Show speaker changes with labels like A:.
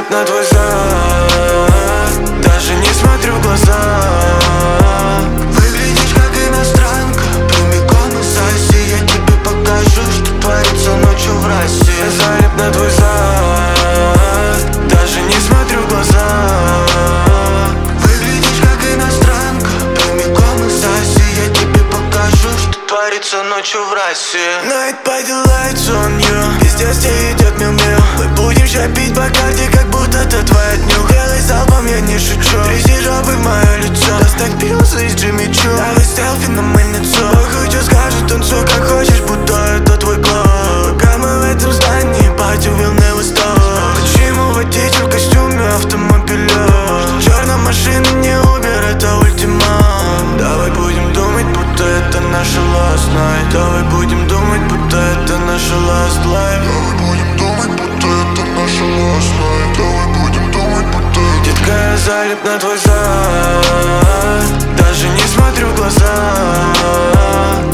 A: залип на твой зад, даже не смотрю в глаза. Выглядишь как иностранка, прямиком из Азии. Я тебе покажу, что творится ночью в России. Я залип на твой зад, даже не смотрю в глаза. Выглядишь как иностранка, прямиком из Азии. Я тебе покажу, что творится ночью в России. Night by the lights on you, везде идет мил-мил. Мы будем шопить по карте, как будто это твоя днюх. Делай залпом, я не шучу, тряси жопы в мое лицо. Достань пилс из Джимми Чу, давай селфи на мыльницу. Похуй, что скажут, танцуй как хочешь, будто это твой клуб. Пока мы в этом здании, party will never stop. Почему водитель в костюме автомобиля? Черная машина не Uber, это ультимат. Давай будем думать, будто это наша last night. Давай будем думать, будто это наша last life.
B: Давай будем думать, будто это наша last night. Давай будем думать, будто это...
A: Детка, я залип на твой зад, даже не смотрю в глаза.